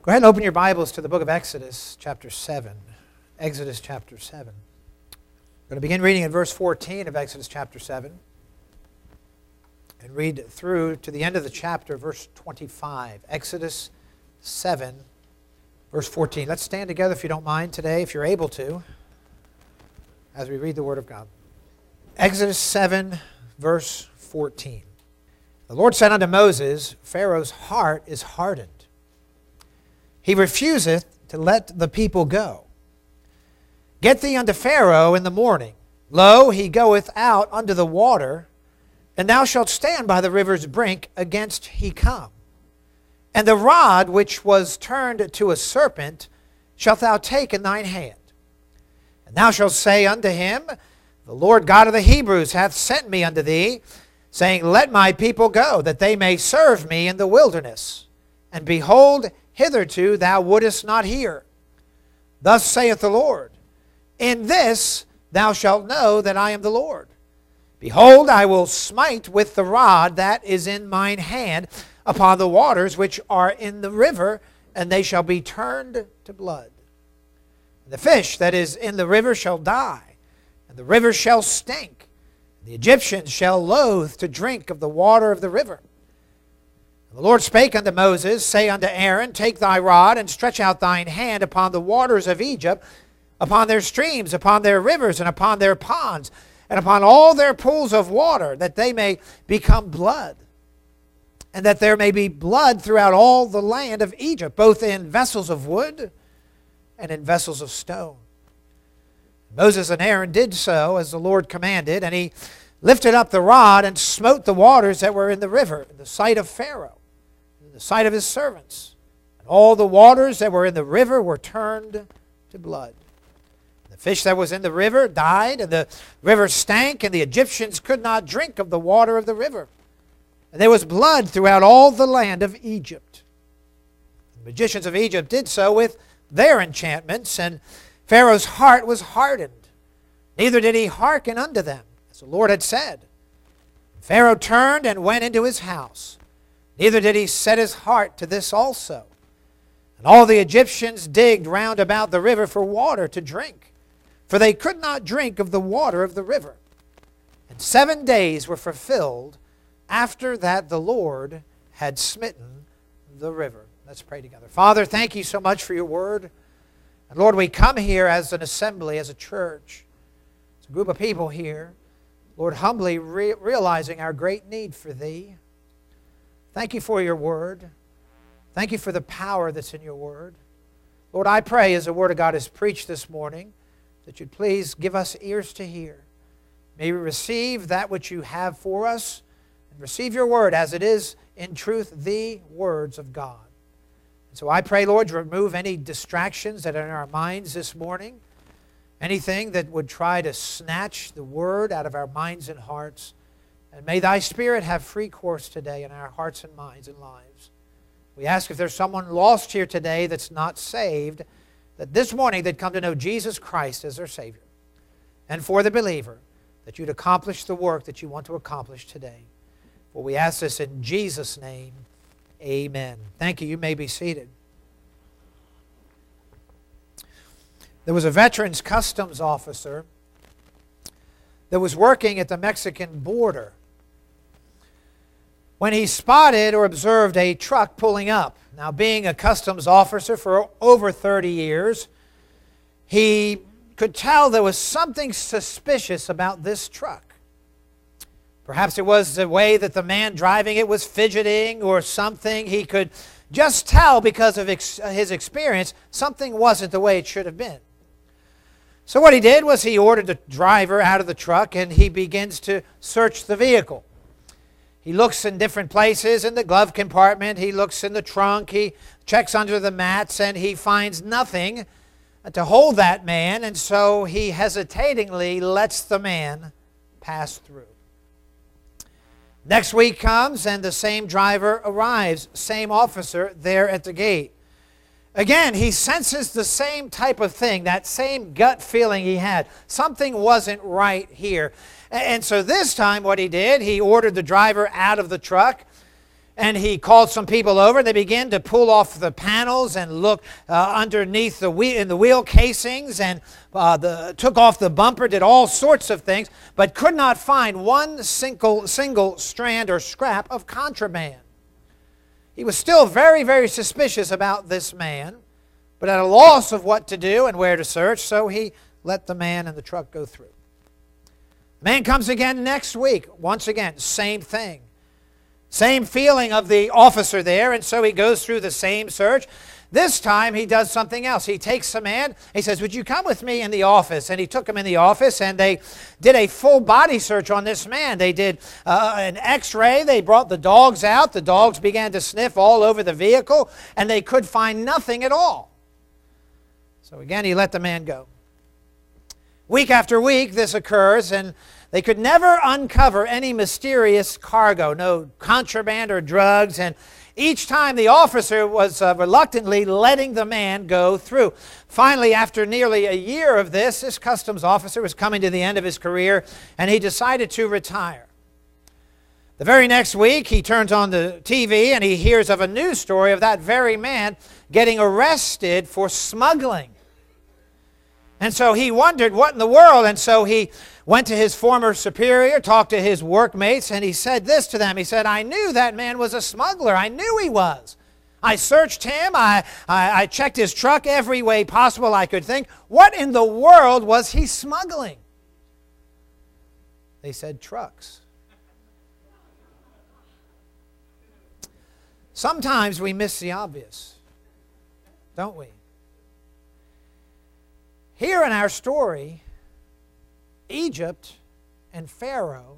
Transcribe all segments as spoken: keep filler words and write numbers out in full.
Go ahead and open your Bibles to the book of Exodus, chapter seven. Exodus chapter seven. I'm going to begin reading at verse fourteen of Exodus chapter seven and read through to the end of the chapter, verse twenty-five. Exodus seven, verse fourteen. Let's stand together if you don't mind today, if you're able to, as we read the Word of God. Exodus seven, verse fourteen. The Lord said unto Moses, Pharaoh's heart is hardened. He refuseth to let the people go. Get thee unto Pharaoh in the morning. Lo, he goeth out unto the water, and thou shalt stand by the river's brink against he come. And the rod which was turned to a serpent shalt thou take in thine hand. And thou shalt say unto him, The Lord God of the Hebrews hath sent me unto thee, saying, Let my people go, that they may serve me in the wilderness. And behold, hitherto thou wouldest not hear. Thus saith the Lord, In this thou shalt know that I am the Lord. Behold, I will smite with the rod that is in mine hand upon the waters which are in the river, and they shall be turned to blood. And the fish that is in the river shall die, and the river shall stink. And the Egyptians shall loathe to drink of the water of the river. The Lord spake unto Moses, Say unto Aaron, Take thy rod, and stretch out thine hand upon the waters of Egypt, upon their streams, upon their rivers, and upon their ponds, and upon all their pools of water, that they may become blood, and that there may be blood throughout all the land of Egypt, both in vessels of wood and in vessels of stone. Moses and Aaron did so as the Lord commanded, and he lifted up the rod and smote the waters that were in the river in the sight of Pharaoh, the sight of his servants. And all the waters that were in the river were turned to blood. The fish that was in the river died, and the river stank, and the Egyptians could not drink of the water of the river. And there was blood throughout all the land of Egypt. The magicians of Egypt did so with their enchantments, and Pharaoh's heart was hardened. Neither did he hearken unto them, as the Lord had said. Pharaoh turned and went into his house. Neither did he set his heart to this also. And all the Egyptians digged round about the river for water to drink, for they could not drink of the water of the river. And seven days were fulfilled after that the Lord had smitten the river. Let's pray together. Father, thank you so much for your word. And Lord, we come here as an assembly, as a church. It's a group of people here. Lord, humbly re- realizing our great need for Thee. Thank you for your word. Thank you for the power that's in your word. Lord, I pray as the word of God is preached this morning, that you'd please give us ears to hear. May we receive that which you have for us, and receive your word as it is in truth the words of God. And so I pray, Lord, to remove any distractions that are in our minds this morning, anything that would try to snatch the word out of our minds and hearts. And may thy Spirit have free course today in our hearts and minds and lives. We ask if there's someone lost here today that's not saved, that this morning they'd come to know Jesus Christ as their Savior. And for the believer, that you'd accomplish the work that you want to accomplish today. For we ask this in Jesus' name, amen. Thank you. You may be seated. There was a Veterans Customs officer that was working at the Mexican border when he spotted or observed a truck pulling up. Now, being a customs officer for over thirty years, he could tell there was something suspicious about this truck. Perhaps it was the way that the man driving it was fidgeting or something. He could just tell because of ex- his experience something wasn't the way it should have been. So what he did was he ordered the driver out of the truck and he begins to search the vehicle. He looks in different places, in the glove compartment, he looks in the trunk, he checks under the mats, and he finds nothing to hold that man, and so he hesitatingly lets the man pass through. Next week comes and the same driver arrives, same officer there at the gate. Again, he senses the same type of thing, that same gut feeling he had. Something wasn't right here. And so this time what he did, he ordered the driver out of the truck And he called some people over. They began to pull off the panels and look uh, underneath the wheel, in the wheel casings, and uh, the, took off the bumper, did all sorts of things, but could not find one single, single strand or scrap of contraband. He was still very, very suspicious about this man, but at a loss of what to do and where to search, so he let the man in the truck go through. The man comes again next week. Once again, same thing. Same feeling of the officer there, and so he goes through the same search. This time he does something else. He takes the man, he says, would you come with me in the office? And he took him in the office, and they did a full body search on this man. They did uh, an x-ray. They brought the dogs out. The dogs began to sniff all over the vehicle, and they could find nothing at all. So again, he let the man go. Week after week, this occurs, and they could never uncover any mysterious cargo, no contraband or drugs, and each time the officer was uh, reluctantly letting the man go through. Finally, after nearly a year of this, this customs officer was coming to the end of his career, and he decided to retire. The very next week, he turns on the T V, and he hears of a news story of that very man getting arrested for smuggling. And so he wondered, what in the world? And so he went to his former superior, talked to his workmates, and he said this to them. He said, I knew that man was a smuggler. I knew he was. I searched him. I, I, I checked his truck every way possible I could think. What in the world was he smuggling? They said, trucks. Sometimes we miss the obvious, don't we? Here in our story, Egypt and Pharaoh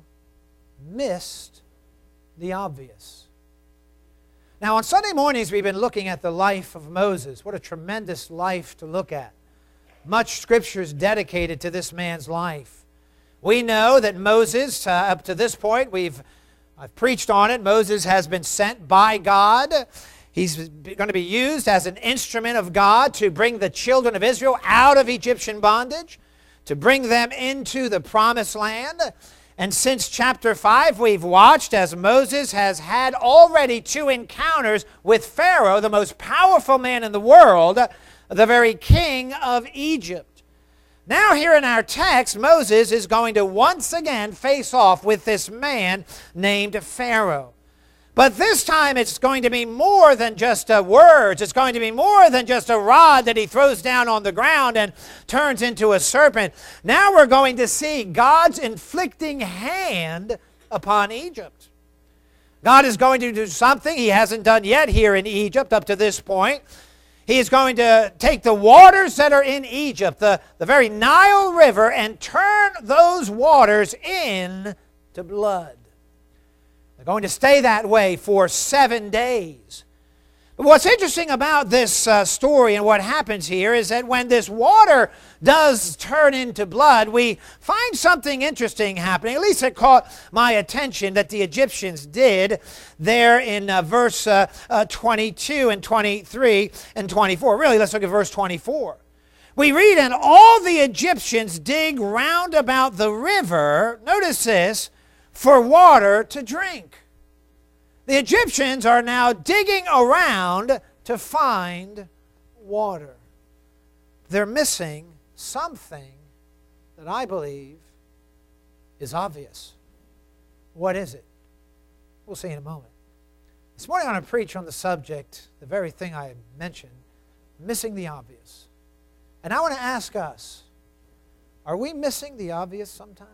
missed the obvious. Now, on Sunday mornings, we've been looking at the life of Moses. What a tremendous life to look at. Much Scripture is dedicated to this man's life. We know that Moses, uh, up to this point, we've I've preached on it. Moses has been sent by God. He's going to be used as an instrument of God to bring the children of Israel out of Egyptian bondage, to bring them into the promised land. And since chapter five, we've watched as Moses has had already two encounters with Pharaoh, the most powerful man in the world, the very king of Egypt. Now here in our text, Moses is going to once again face off with this man named Pharaoh. But this time it's going to be more than just uh, words. It's going to be more than just a rod that he throws down on the ground and turns into a serpent. Now we're going to see God's inflicting hand upon Egypt. God is going to do something he hasn't done yet here in Egypt up to this point. He is going to take the waters that are in Egypt, the, the very Nile River, and turn those waters into blood. They're going to stay that way for seven days. But what's interesting about this uh, story and what happens here is that when this water does turn into blood, we find something interesting happening. At least it caught my attention that the Egyptians did there in uh, verse uh, uh, twenty-two and twenty-three and twenty-four. Really, let's look at verse twenty-four. We read, and all the Egyptians dig round about the river, notice this, for water to drink. The Egyptians are now digging around to find water. They're missing something that I believe is obvious. What is it? We'll see in a moment. This morning I want to preach on the subject, the very thing I mentioned, missing the obvious. And I want to ask us, are we missing the obvious sometimes?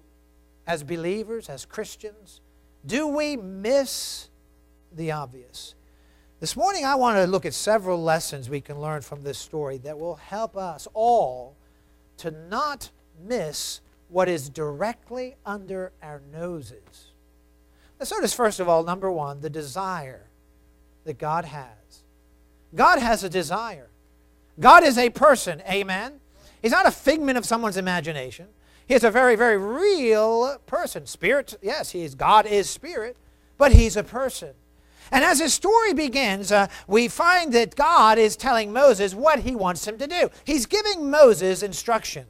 As believers, as Christians, do we miss the obvious? This morning I want to look at several lessons we can learn from this story that will help us all to not miss what is directly under our noses. Let's notice first of all, number one, the desire that God has. God has a desire. God is a person, amen? He's not a figment of someone's imagination. He is a very, very real person. Spirit, yes, he is, God is spirit, but he's a person. And as his story begins, uh, we find that God is telling Moses what he wants him to do. He's giving Moses instructions.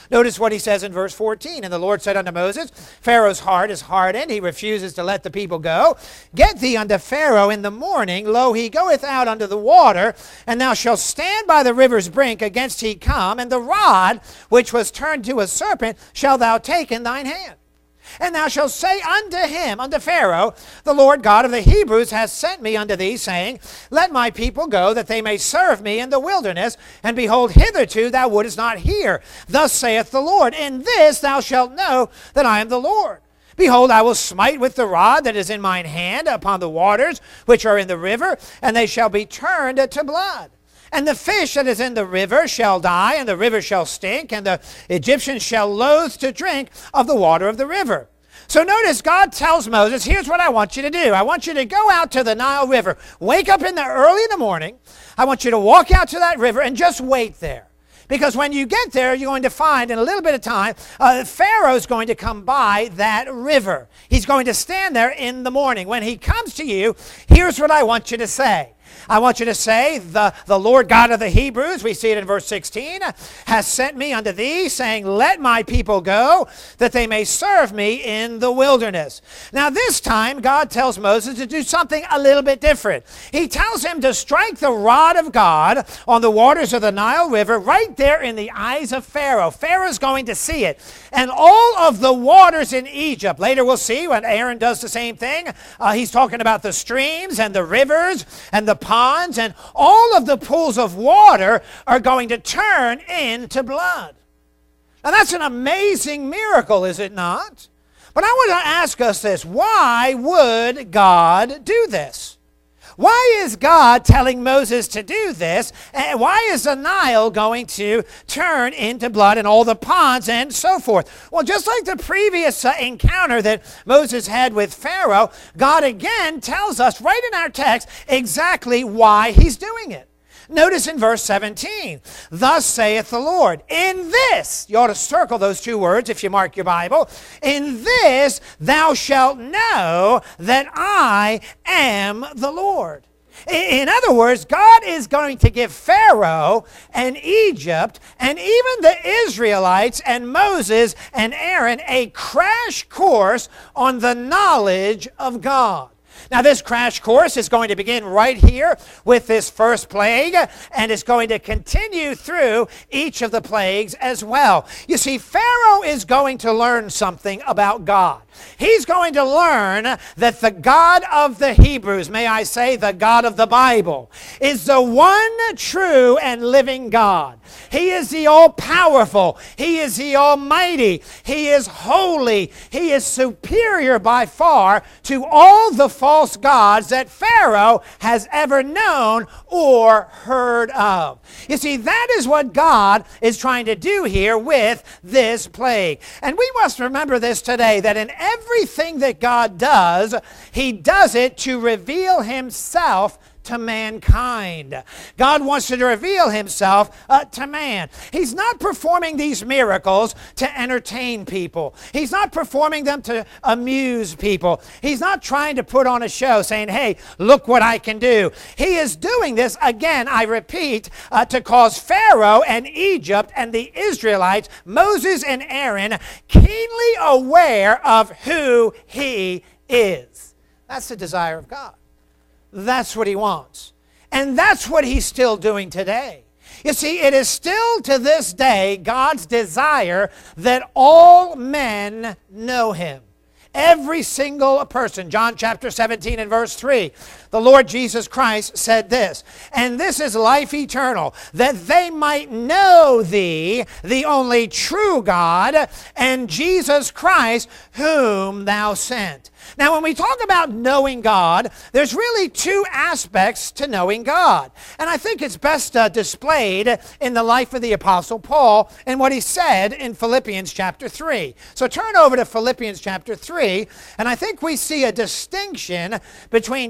Notice what he says in verse fourteen. And the Lord said unto Moses, Pharaoh's heart is hardened. He refuses to let the people go. Get thee unto Pharaoh in the morning. Lo, he goeth out unto the water, and thou shalt stand by the river's brink against he come, and the rod which was turned to a serpent shalt thou take in thine hand. And thou shalt say unto him, unto Pharaoh, the Lord God of the Hebrews has sent me unto thee, saying, Let my people go, that they may serve me in the wilderness. And behold, hitherto thou wouldest not hear. Thus saith the Lord, In this thou shalt know that I am the Lord. Behold, I will smite with the rod that is in mine hand upon the waters which are in the river, and they shall be turned to blood. And the fish that is in the river shall die, and the river shall stink, and the Egyptians shall loathe to drink of the water of the river. So notice God tells Moses, here's what I want you to do. I want you to go out to the Nile River. Wake up in the early in the morning. I want you to walk out to that river and just wait there. Because when you get there, you're going to find in a little bit of time, uh, Pharaoh's going to come by that river. He's going to stand there in the morning. When he comes to you, here's what I want you to say. I want you to say, the, the Lord God of the Hebrews, we see it in verse sixteen, has sent me unto thee, saying, Let my people go, that they may serve me in the wilderness. Now this time, God tells Moses to do something a little bit different. He tells him to strike the rod of God on the waters of the Nile River, right there in the eyes of Pharaoh. Pharaoh's going to see it. And all of the waters in Egypt, later we'll see when Aaron does the same thing, uh, he's talking about the streams and the rivers and the ponds, and all of the pools of water are going to turn into blood. Now that's an amazing miracle, is it not? But I want to ask us this. Why would God do this? Why is God telling Moses to do this? And why is the Nile going to turn into blood and all the ponds and so forth? Well, just like the previous uh, encounter that Moses had with Pharaoh, God again tells us right in our text exactly why he's doing it. Notice in verse seventeen, Thus saith the Lord, In this, you ought to circle those two words if you mark your Bible, In this thou shalt know that I am the Lord. In other words, God is going to give Pharaoh and Egypt and even the Israelites and Moses and Aaron a crash course on the knowledge of God. Now this crash course is going to begin right here with this first plague, and it's going to continue through each of the plagues as well. You see, Pharaoh is going to learn something about God. He's going to learn that the God of the Hebrews, may I say the God of the Bible, is the one true and living God. He is the all-powerful. He is the almighty. He is holy. He is superior by far to all the false gods that Pharaoh has ever known or heard of. You see, that is what God is trying to do here with this plague. And we must remember this today, that in everything that God does, he does it to reveal himself to mankind. God wants to reveal himself uh, to man. He's not performing these miracles to entertain people. He's not performing them to amuse people. He's not trying to put on a show saying, hey, look what I can do. He is doing this, again, I repeat, uh, to cause Pharaoh and Egypt and the Israelites, Moses and Aaron, keenly aware of who he is. That's the desire of God. That's what he wants. And that's what he's still doing today. You see, it is still to this day God's desire that all men know him. Every single person. John chapter seventeen and verse three. The Lord Jesus Christ said this, and this is life eternal, that they might know thee, the only true God, and Jesus Christ, whom thou sent. Now, when we talk about knowing God, there's really two aspects to knowing God. And I think it's best uh, displayed in the life of the Apostle Paul and what he said in Philippians chapter three. So turn over to Philippians chapter three, and I think we see a distinction between two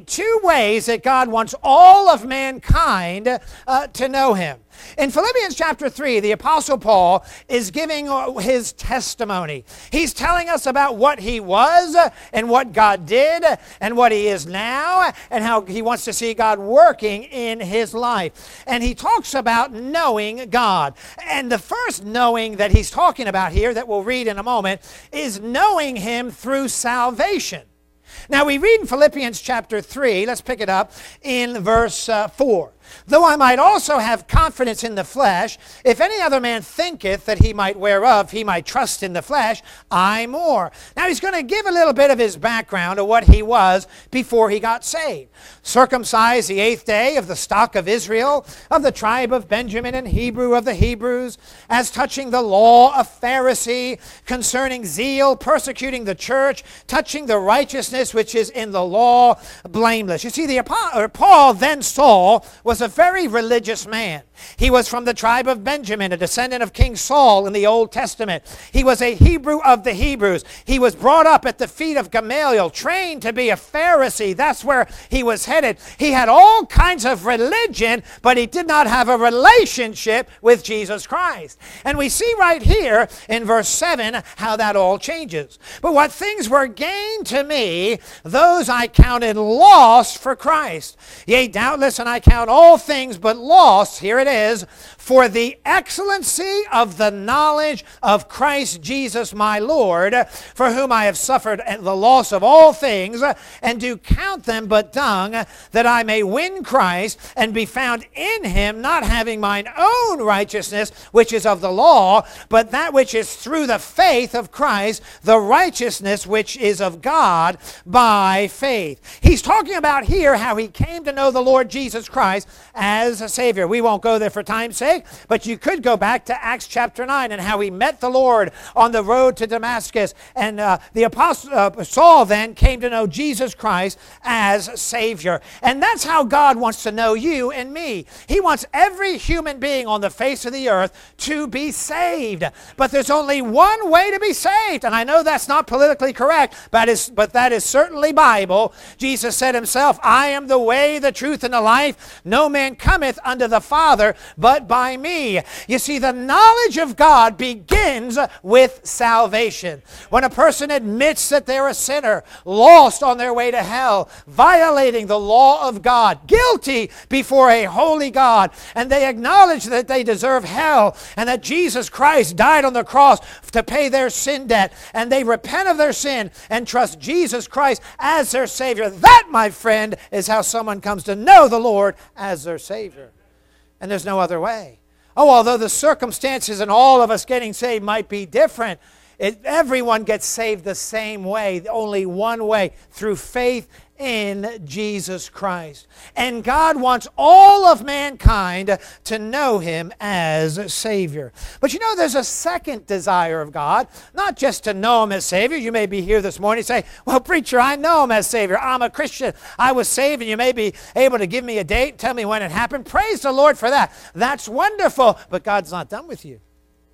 ways that God wants all of mankind uh, to know him. In Philippians chapter three, the Apostle Paul is giving his testimony. He's telling us about what he was and what God did and what he is now and how he wants to see God working in his life. And he talks about knowing God. And the first knowing that he's talking about here that we'll read in a moment is knowing him through salvation. Now we read in Philippians chapter three, let's pick it up in verse uh, four. Though I might also have confidence in the flesh, if any other man thinketh that he might whereof he might trust in the flesh, I more. Now he's going to give a little bit of his background of what he was before he got saved. Circumcised the eighth day, of the stock of Israel, of the tribe of Benjamin, and Hebrew of the Hebrews, as touching the law, a Pharisee, concerning zeal, persecuting the church, touching the righteousness which is in the law, blameless. You see, the Paul, then Saul, was a very religious man. He was from the tribe of Benjamin, a descendant of King Saul in the Old Testament. He was a Hebrew of the Hebrews. He was brought up at the feet of Gamaliel, trained to be a Pharisee. That's where he was headed. He had all kinds of religion, but he did not have a relationship with Jesus Christ. And we see right here in verse seven how that all changes. But what things were gained to me, those I counted loss for Christ. Yea, doubtless, and I count all things but loss, here it is, for the excellency of the knowledge of Christ Jesus my Lord, for whom I have suffered the loss of all things, and do count them but dung, that I may win Christ, and be found in him, not having mine own righteousness, which is of the law, but that which is through the faith of Christ, the righteousness which is of God by faith. He's talking about here how he came to know the Lord Jesus Christ as a Savior. We won't go there for time's sake, but you could go back to Acts chapter nine and how he met the Lord on the road to Damascus. And uh, the apostle uh, Saul then came to know Jesus Christ as Savior. And that's how God wants to know you and me. He wants every human being on the face of the earth to be saved. But there's only one way to be saved. And I know that's not politically correct, but, is, but that is certainly Bible. Jesus said himself, I am the way, the truth, and the life. No man cometh unto the Father but by me. You see, the knowledge of God begins with salvation. When a person admits that they're a sinner, lost on their way to hell, violating the law of God, guilty before a holy God, and they acknowledge that they deserve hell and that Jesus Christ died on the cross to pay their sin debt, and they repent of their sin and trust Jesus Christ as their Savior. That, my friend, is how someone comes to know the Lord as their Savior. And there's no other way. Oh, although the circumstances and all of us getting saved might be different, it, everyone gets saved the same way, only one way, through faith in Jesus Christ. And God wants all of mankind to know him as Savior. But you know, there's a second desire of God, not just to know him as Savior. You may be here this morning and say, well, preacher, I know him as Savior. I'm a Christian. I was saved, and you may be able to give me a date, tell me when it happened. Praise the Lord for that. That's wonderful. But God's not done with you.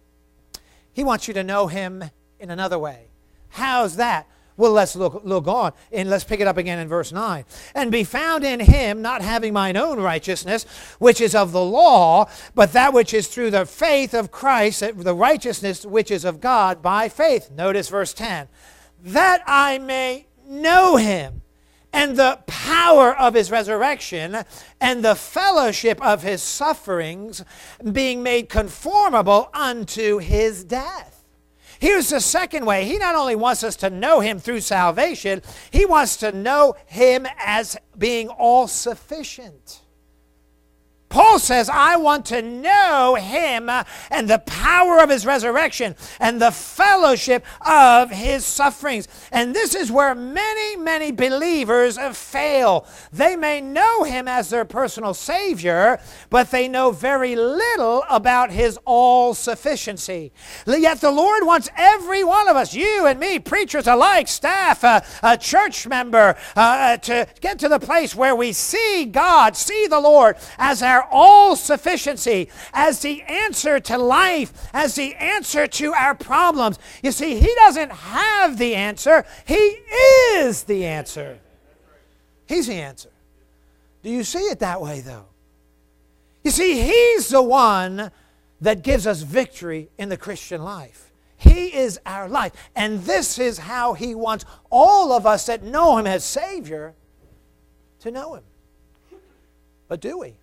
He wants you to know him in another way. How's that? Well, let's look, look on, and let's pick it up again in verse nine. And be found in him, not having mine own righteousness, which is of the law, but that which is through the faith of Christ, the righteousness which is of God by faith. Notice verse ten. That I may know him, and the power of his resurrection, and the fellowship of his sufferings, being made conformable unto his death. Here's the second way. He not only wants us to know him through salvation, he wants to know him as being all-sufficient. Paul says, I want to know him and the power of his resurrection and the fellowship of his sufferings. And this is where many, many believers fail. They may know him as their personal Savior, but they know very little about his all-sufficiency. Yet the Lord wants every one of us, you and me, preachers alike, staff, uh, a church member, uh, to get to the place where we see God, see the Lord as our all-sufficiency, as the answer to life, as the answer to our problems. You see, he doesn't have the answer. He is the answer. He's the answer. Do you see it that way, though? You see, He's the one that gives us victory in the Christian life. He is our life. And this is how He wants all of us that know Him as Savior to know Him. But do we?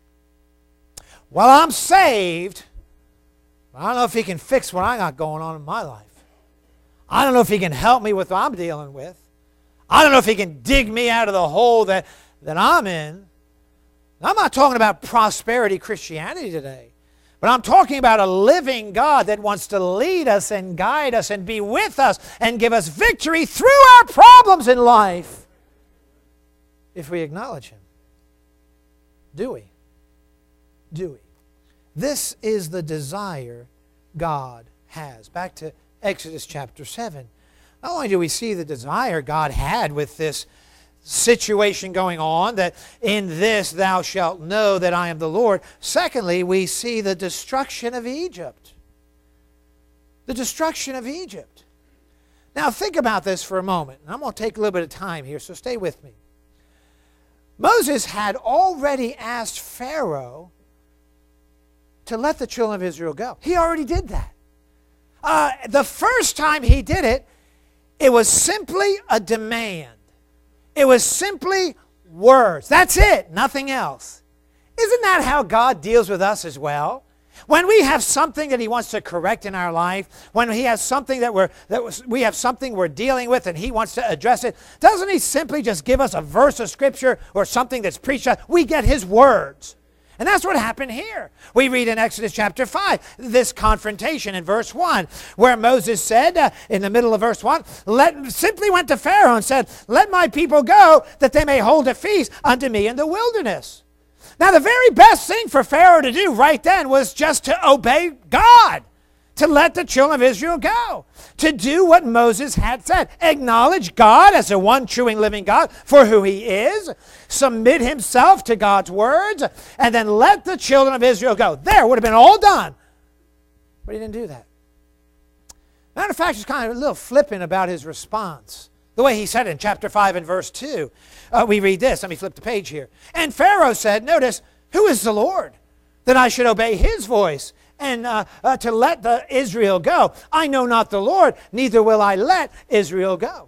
Well, I'm saved. I don't know if He can fix what I got going on in my life. I don't know if He can help me with what I'm dealing with. I don't know if He can dig me out of the hole that, that I'm in. I'm not talking about prosperity Christianity today. But I'm talking about a living God that wants to lead us and guide us and be with us and give us victory through our problems in life if we acknowledge Him. Do we? Do we? This is the desire God has. Back to Exodus chapter seven. Not only do we see the desire God had with this situation going on, that in this thou shalt know that I am the Lord. Secondly, we see the destruction of Egypt. The destruction of Egypt. Now think about this for a moment. I'm going to take a little bit of time here, so stay with me. Moses had already asked Pharaoh to let the children of Israel go. He already did that. Uh, the first time he did it, it was simply a demand. It was simply words. That's it, nothing else. Isn't that how God deals with us as well? When we have something that He wants to correct in our life, when He has something that we're that was, we have something we're dealing with and He wants to address it, doesn't He simply just give us a verse of Scripture or something that's preached? We get His words. And that's what happened here. We read in Exodus chapter five, this confrontation in verse one, where Moses said, uh, in the middle of verse one, let, simply went to Pharaoh and said, let my people go, that they may hold a feast unto me in the wilderness. Now, the very best thing for Pharaoh to do right then was just to obey God, to let the children of Israel go, to do what Moses had said. Acknowledge God as the one true and living God for who He is, submit himself to God's words, and then let the children of Israel go. There, would have been all done. But He didn't do that. Matter of fact, he's kind of a little flippant about his response. The way he said it in chapter five and verse two. Uh, we read this. Let me flip the page here. And Pharaoh said, notice, who is the Lord, that I should obey His voice and uh, uh, to let the Israel go? I know not the Lord, neither will I let Israel go.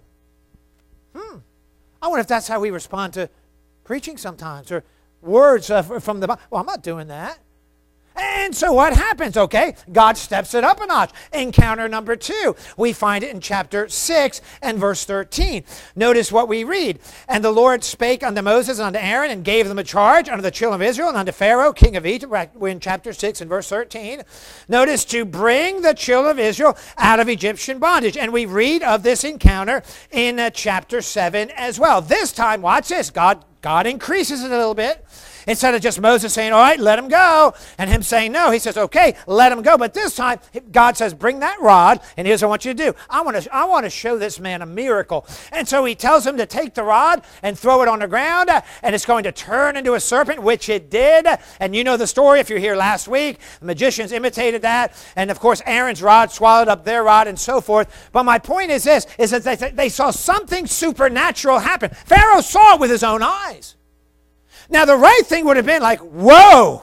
Hmm. I wonder if that's how we respond to preaching sometimes, or words uh, from the Bible. Well, I'm not doing that. And so what happens? Okay, God steps it up a notch. Encounter number two. We find it in chapter six and verse thirteen. Notice what we read. And the Lord spake unto Moses and unto Aaron, and gave them a charge unto the children of Israel and unto Pharaoh, king of Egypt. We're in chapter six and verse thirteen. Notice, to bring the children of Israel out of Egyptian bondage. And we read of this encounter in uh, chapter seven as well. This time, watch this. God, God increases it a little bit. Instead of just Moses saying, all right, let him go, and him saying no, He says, okay, let him go. But this time, God says, bring that rod, and here's what I want you to do. I want to, I want to show this man a miracle. And so He tells him to take the rod and throw it on the ground, and it's going to turn into a serpent, which it did. And you know the story if you're here last week. The magicians imitated that. And, of course, Aaron's rod swallowed up their rod and so forth. But my point is this, is that they, they saw something supernatural happen. Pharaoh saw it with his own eyes. Now, the right thing would have been like, whoa,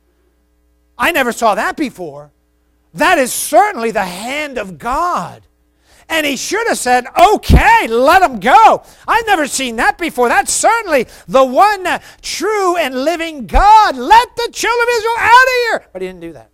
I never saw that before. That is certainly the hand of God. And he should have said, okay, let him go. I've never seen that before. That's certainly the one uh, true and living God. Let the children of Israel out of here. But he didn't do that.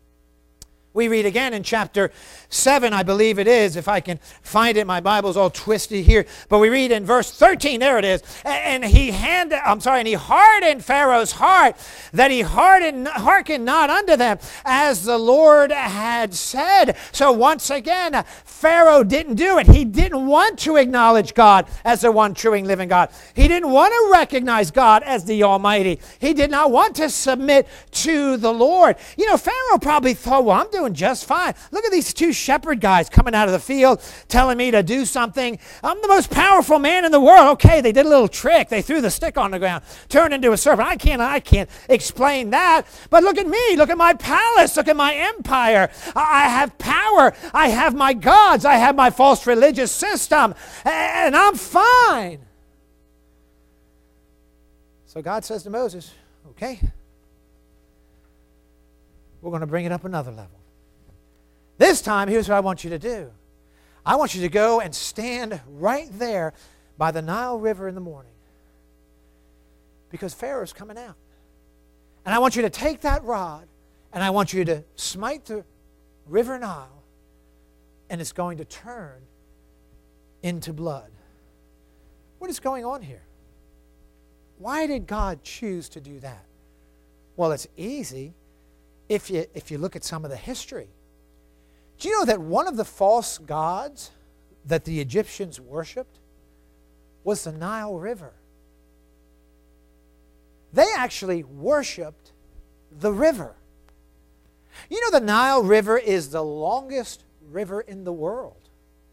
We read again in chapter seven, I believe it is, if I can find it. My Bible's all twisty here. But we read in verse thirteen, there it is. And he handed, I'm sorry, and he hardened Pharaoh's heart, that he hardened, hearkened not unto them, as the Lord had said. So once again, Pharaoh didn't do it. He didn't want to acknowledge God as the one true and living God. He didn't want to recognize God as the Almighty. He did not want to submit to the Lord. You know, Pharaoh probably thought, well, I'm doing just fine. Look at these two shepherd guys coming out of the field telling me to do something. I'm the most powerful man in the world. Okay, they did a little trick. They threw the stick on the ground, turned into a serpent. I can't, I can't explain that. But look at me. Look at my palace. Look at my empire. I have power. I have my gods. I have my false religious system. And I'm fine. So God says to Moses, okay, we're going to bring it up another level. This time, here's what I want you to do. I want you to go and stand right there by the Nile River in the morning. Because Pharaoh's coming out. And I want you to take that rod and I want you to smite the river Nile, and it's going to turn into blood. What is going on here? Why did God choose to do that? Well, it's easy if you, if you look at some of the history. Do you know that one of the false gods that the Egyptians worshipped was the Nile River? They actually worshipped the river. You know the Nile River is the longest river in the world.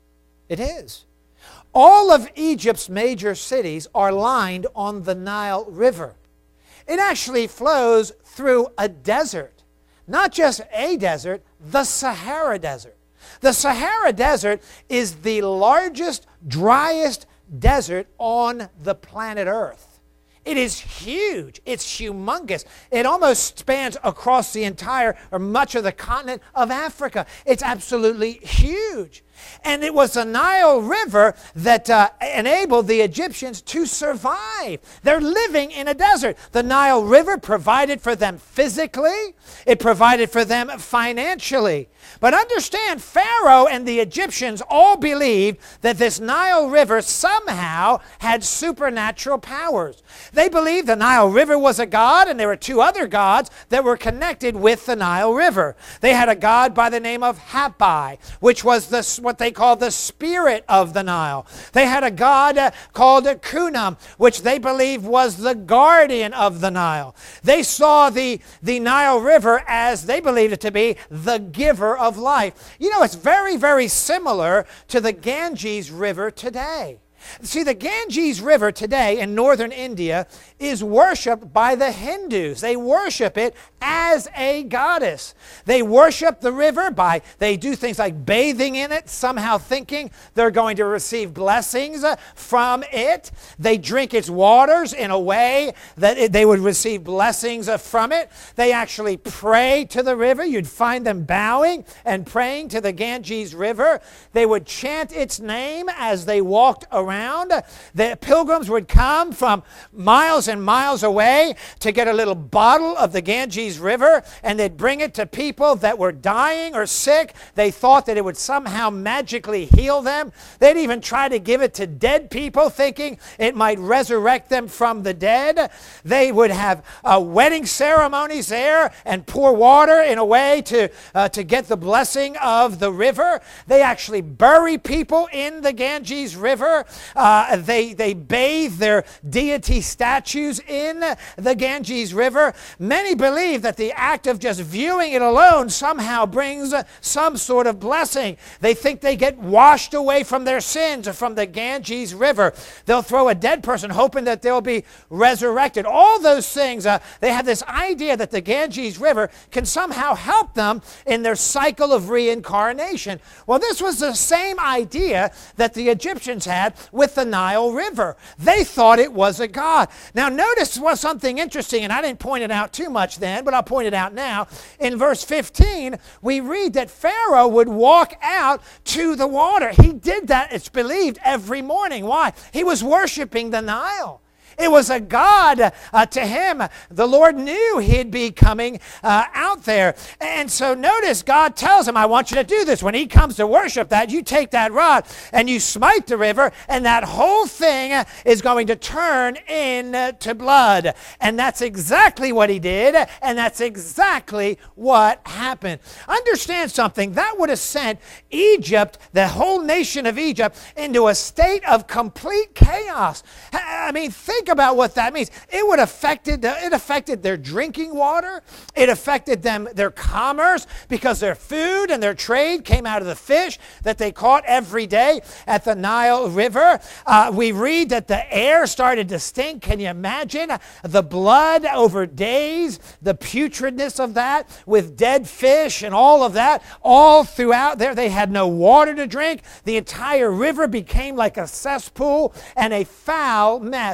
It is. All of Egypt's major cities are lined on the Nile River. It actually flows through a desert. Not just a desert, the Sahara Desert. The Sahara Desert is the largest, driest desert on the planet Earth. It is huge. It's humongous. It almost spans across the entire or much of the continent of Africa. It's absolutely huge. And it was the Nile River that uh, enabled the Egyptians to survive. They're living in a desert. The Nile River provided for them physically. It provided for them financially. But understand, Pharaoh and the Egyptians all believed that this Nile River somehow had supernatural powers. They believed the Nile River was a god, and there were two other gods that were connected with the Nile River. They had a god by the name of Hapi, which was the what they called the spirit of the Nile. They had a god uh, called Kunam, which they believed was the guardian of the Nile. They saw the, the Nile River as they believed it to be the giver of life. You know, it's very, very similar to the Ganges River today. See, the Ganges River today in northern India is worshipped by the Hindus. They worship it as a goddess. They worship the river by, they do things like bathing in it, somehow thinking they're going to receive blessings from it. They drink its waters in a way that it, they would receive blessings from it. They actually pray to the river. You'd find them bowing and praying to the Ganges River. They would chant its name as they walked around. The pilgrims would come from miles and miles away to get a little bottle of the Ganges River, and they'd bring it to people that were dying or sick. They thought that it would somehow magically heal them. They'd even try to give it to dead people, thinking it might resurrect them from the dead. They would have uh, wedding ceremonies there and pour water in a way to, uh, to get the blessing of the river. They actually bury people in the Ganges River. Uh, they, they bathe their deity statues in the Ganges River. Many believe that the act of just viewing it alone somehow brings uh, some sort of blessing. They think they get washed away from their sins from the Ganges River. They'll throw a dead person hoping that they'll be resurrected. All those things, uh, they have this idea that the Ganges River can somehow help them in their cycle of reincarnation. Well, this was the same idea that the Egyptians had with the Nile River. They thought it was a god. Now notice was something interesting, and I didn't point it out too much then, but I'll point it out now. In verse fifteen, we read that Pharaoh would walk out to the water. He did that, it's believed, every morning. Why? He was worshiping the Nile. It was a god uh, to him. The Lord knew he'd be coming uh, out there. And so notice God tells him, I want you to do this. When he comes to worship that, you take that rod and you smite the river, and that whole thing is going to turn into blood. And that's exactly what he did, and that's exactly what happened. Understand something. That would have sent Egypt, the whole nation of Egypt, into a state of complete chaos. I mean, think about what that means. It would affected it affected their drinking water. It affected them their commerce, because their food and their trade came out of the fish that they caught every day at the Nile River. Uh, we read that the air started to stink. Can you imagine the blood over days, the putridness of that, with dead fish and all of that all throughout there? They had no water to drink. The entire river became like a cesspool and a foul mess.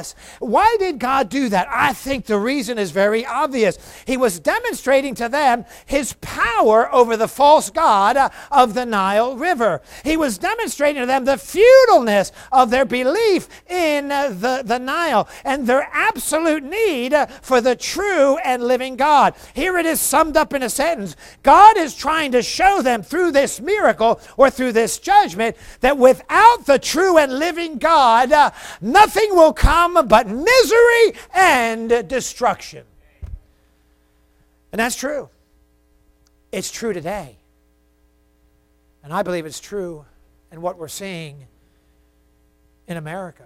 Why did God do that? I think the reason is very obvious. He was demonstrating to them his power over the false god uh, of the Nile River. He was demonstrating to them the futileness of their belief in uh, the, the Nile and their absolute need uh, for the true and living God. Here it is summed up in a sentence. God is trying to show them through this miracle or through this judgment that without the true and living God, uh, nothing will come but misery and destruction. And that's true. It's true today. And I believe it's true in what we're seeing in America.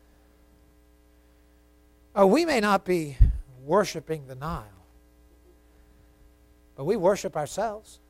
Oh, we may not be worshiping the Nile, but we worship ourselves.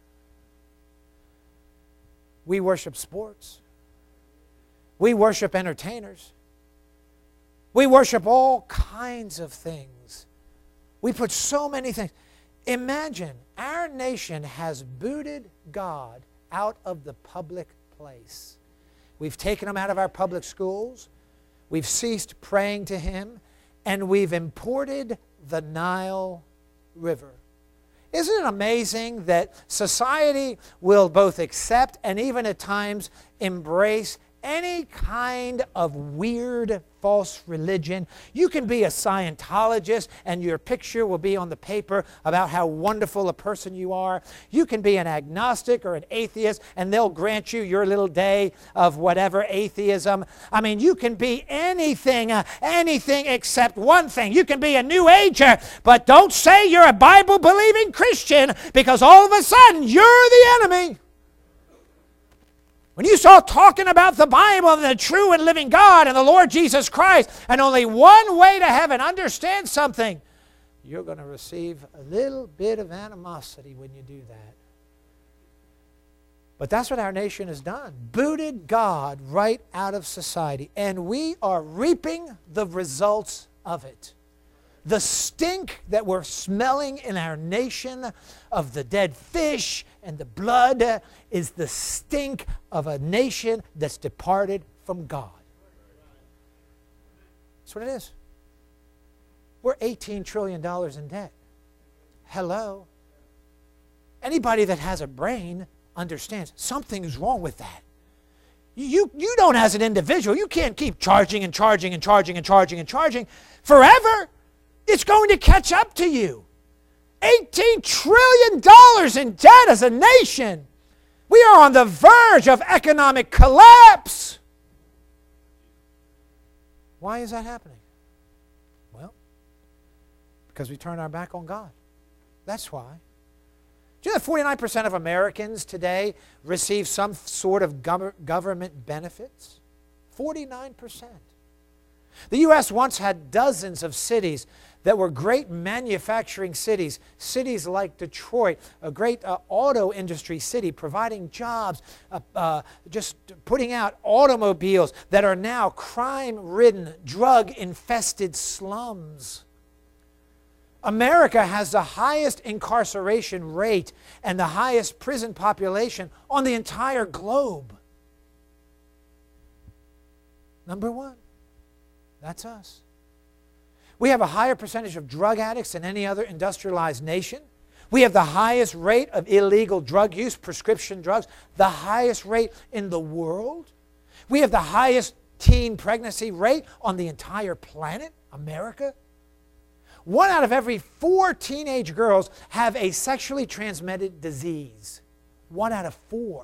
We worship sports. We worship entertainers. We worship all kinds of things. We put so many things. Imagine our nation has booted God out of the public place. We've taken him out of our public schools. We've ceased praying to him. And we've imported the Nile River. Isn't it amazing that society will both accept and even at times embrace any kind of weird false religion? You can be a Scientologist and your picture will be on the paper about how wonderful a person you are. You can be an agnostic or an atheist and they'll grant you your little day of whatever atheism. I mean, you can be anything, uh, anything except one thing. You can be a New Ager, but don't say you're a Bible-believing Christian because all of a sudden you're the enemy. When you start talking about the Bible and the true and living God and the Lord Jesus Christ and only one way to heaven, understand something. You're going to receive a little bit of animosity when you do that. But that's what our nation has done. Booted God right out of society. And we are reaping the results of it. The stink that we're smelling in our nation of the dead fish and the blood is the stink of a nation that's departed from God. That's what it is. We're eighteen trillion dollars in debt. Hello. Anybody that has a brain understands something is wrong with that. You, you don't, as an individual, you can't keep charging and charging and charging and charging and charging forever. It's going to catch up to you. eighteen trillion dollars in debt as a nation. We are on the verge of economic collapse. Why is that happening? Well, because we turn our back on God. That's why. Do you know that forty-nine percent of Americans today receive some sort of gov- government benefits? forty-nine percent. The U S once had dozens of cities that were great manufacturing cities, cities like Detroit, a great uh, auto industry city providing jobs, uh, uh, just putting out automobiles that are now crime-ridden, drug-infested slums. America has the highest incarceration rate and the highest prison population on the entire globe. Number one, that's us. We have a higher percentage of drug addicts than any other industrialized nation. We have the highest rate of illegal drug use, prescription drugs, the highest rate in the world. We have the highest teen pregnancy rate on the entire planet, America. One out of every four teenage girls have a sexually transmitted disease. One out of four.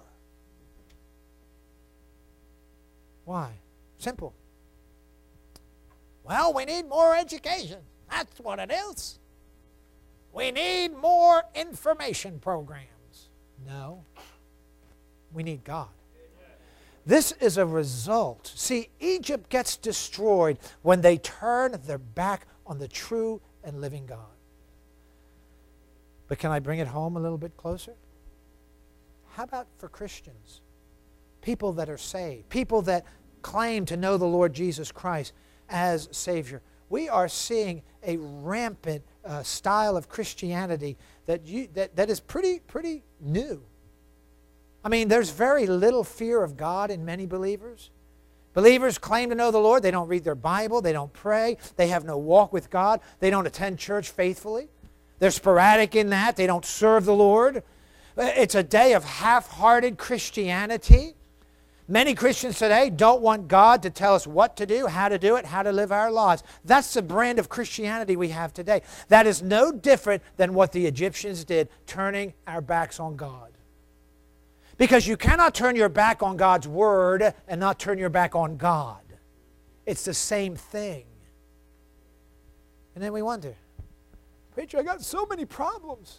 Why? Simple. Well, we need more education. That's what it is. We need more information programs. No. We need God. This is a result. See, Egypt gets destroyed when they turn their back on the true and living God. But can I bring it home a little bit closer? How about for Christians? People that are saved. People that claim to know the Lord Jesus Christ as Savior. We are seeing a rampant uh, style of Christianity that, you, that, that is pretty, pretty new. I mean, there's very little fear of God in many believers. Believers claim to know the Lord. They don't read their Bible. They don't pray. They have no walk with God. They don't attend church faithfully. They're sporadic in that. They don't serve the Lord. It's a day of half-hearted Christianity. Many Christians today don't want God to tell us what to do, how to do it, how to live our lives. That's the brand of Christianity we have today. That is no different than what the Egyptians did, turning our backs on God. Because you cannot turn your back on God's Word and not turn your back on God. It's the same thing. And then we wonder, preacher, I got so many problems.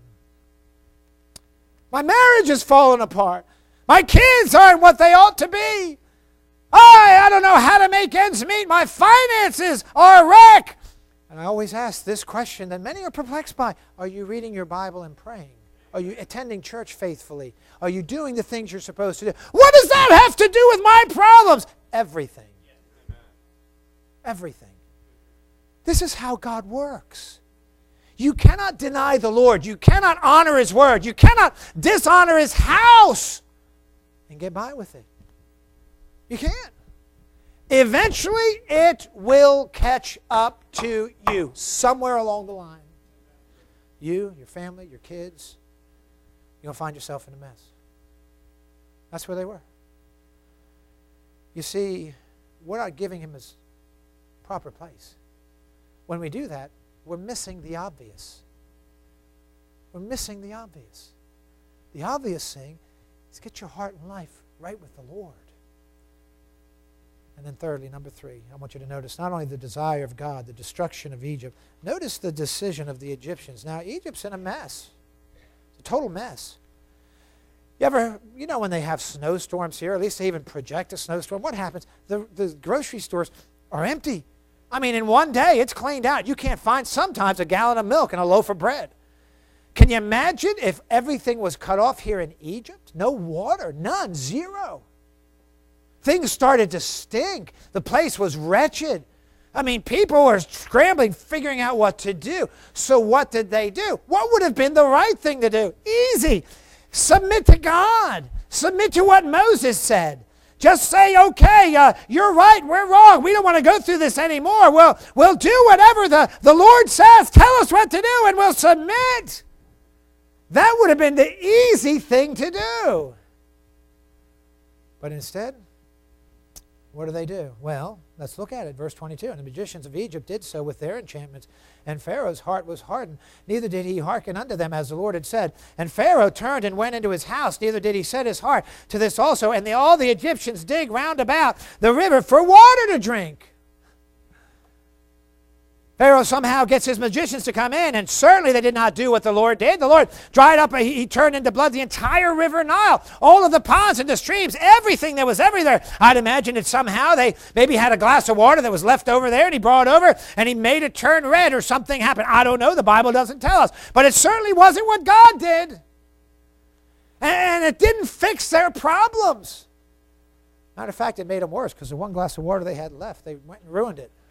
My marriage has fallen apart. My kids aren't what they ought to be. I, I don't know how to make ends meet. My finances are a wreck. And I always ask this question that many are perplexed by. Are you reading your Bible and praying? Are you attending church faithfully? Are you doing the things you're supposed to do? What does that have to do with my problems? Everything. Everything. This is how God works. You cannot deny the Lord. You cannot honor His Word. You cannot dishonor His house and get by with it. You can't. Eventually, it will catch up to you somewhere along the line. You, your family, your kids, you'll find yourself in a mess. That's where they were. You see, we're not giving Him His proper place. When we do that, we're missing the obvious. We're missing the obvious. The obvious thing is get your heart and life right with the Lord. And then thirdly, number three, I want you to notice not only the desire of God, the destruction of Egypt, notice the decision of the Egyptians. Now, Egypt's in a mess. It's a total mess. You ever, you know when they have snowstorms here, at least they even project a snowstorm, what happens? The, the grocery stores are empty. I mean, in one day, it's cleaned out. You can't find sometimes a gallon of milk and a loaf of bread. Can you imagine if everything was cut off here in Egypt? No water, none, zero. Things started to stink. The place was wretched. I mean, people were scrambling, figuring out what to do. So what did they do? What would have been the right thing to do? Easy. Submit to God. Submit to what Moses said. Just say, okay, uh, you're right, we're wrong. We don't want to go through this anymore. We'll, we'll do whatever the, the Lord says. Tell us what to do and we'll submit. That would have been the easy thing to do. But instead, what do they do? Well, let's look at it. Verse twenty-two. And the magicians of Egypt did so with their enchantments, and Pharaoh's heart was hardened. Neither did he hearken unto them as the Lord had said. And Pharaoh turned and went into his house. Neither did he set his heart to this also. And the, all the Egyptians dig round about the river for water to drink. Pharaoh somehow gets his magicians to come in, and certainly they did not do what the Lord did. The Lord dried up, he, he turned into blood the entire river Nile, all of the ponds and the streams, everything that was everywhere. I'd imagine that somehow they maybe had a glass of water that was left over there, and he brought it over, and he made it turn red, or something happened. I don't know. The Bible doesn't tell us. But it certainly wasn't what God did. And it didn't fix their problems. Matter of fact, it made them worse, because the one glass of water they had left, they went and ruined it.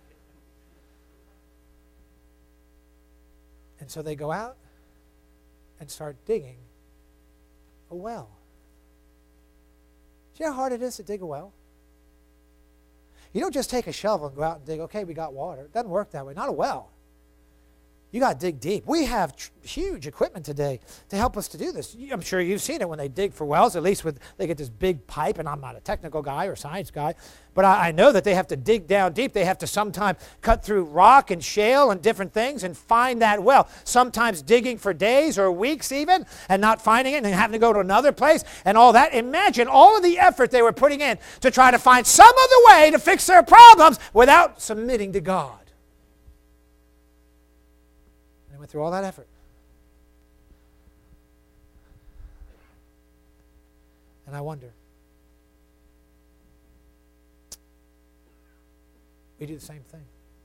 And so they go out and start digging a well. Do you know how hard it is to dig a well? You don't just take a shovel and go out and dig, okay, we got water. It doesn't work that way. Not a well. You got to dig deep. We have tr- huge equipment today to help us to do this. I'm sure you've seen it when they dig for wells, at least with they get this big pipe, and I'm not a technical guy or science guy, but I, I know that they have to dig down deep. They have to sometimes cut through rock and shale and different things and find that well, sometimes digging for days or weeks even and not finding it and having to go to another place and all that. Imagine all of the effort they were putting in to try to find some other way to fix their problems without submitting to God. Went through all that effort. And I wonder, we do the same thing.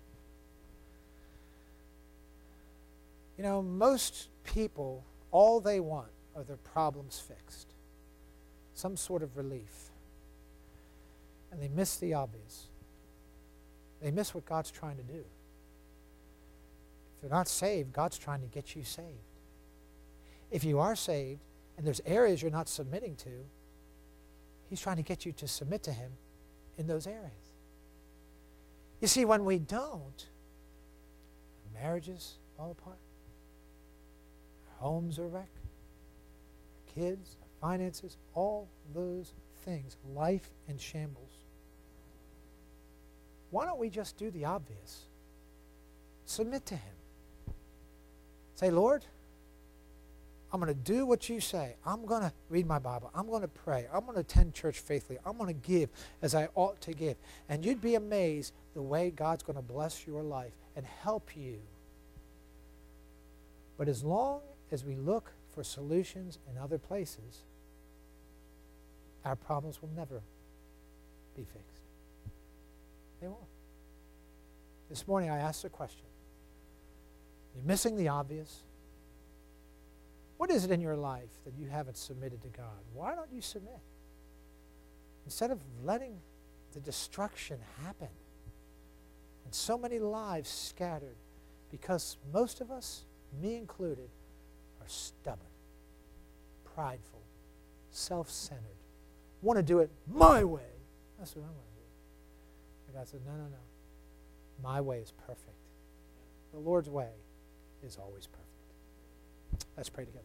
You know, most people, all they want are their problems fixed. Some sort of relief. And they miss the obvious. They miss what God's trying to do. If you're not saved, God's trying to get you saved. If you are saved and there's areas you're not submitting to, He's trying to get you to submit to Him in those areas. You see, when we don't, marriages fall apart. Our homes are wrecked. Our kids, our finances, all those things. Life in shambles. Why don't we just do the obvious? Submit to Him. Say, Lord, I'm going to do what you say. I'm going to read my Bible. I'm going to pray. I'm going to attend church faithfully. I'm going to give as I ought to give. And you'd be amazed the way God's going to bless your life and help you. But as long as we look for solutions in other places, our problems will never be fixed. They won't. This morning I asked a question. You're missing the obvious. What is it in your life that you haven't submitted to God? Why don't you submit? Instead of letting the destruction happen, and so many lives scattered, because most of us, me included, are stubborn, prideful, self-centered, want to do it my way. That's what I want to do. And God said, no, no, no. My way is perfect. The Lord's way is always perfect. Let's pray together.